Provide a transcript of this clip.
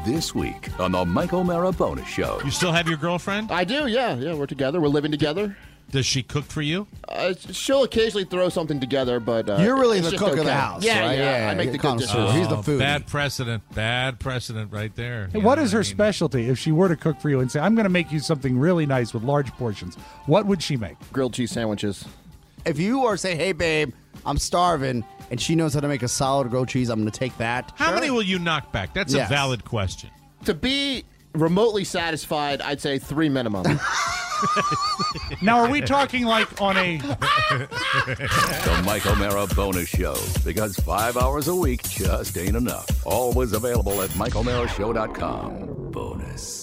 This week on the Mike O'Mara Bonus Show. You still have your girlfriend? I do, yeah. Yeah, we're together. We're living together. Does she cook for you? She'll occasionally throw something together, but you're really it's the just cook of okay. the house. Yeah, right? yeah. I make the good dishes. He's the foodie. Bad precedent. Bad precedent right there. Hey, what is her specialty? If she were to cook for you and say, I'm going to make you something really nice with large portions, what would she make? Grilled cheese sandwiches. If you are say, hey, babe, I'm starving, and she knows how to make a solid grilled cheese, I'm going to take that. How many will you knock back? That's a valid question. To be remotely satisfied, I'd say 3 minimum. Now, are we talking like on a... The Mike O'Mara Bonus Show, because 5 hours a week just ain't enough. Always available at MikeO'MaraShow.com. Bonus.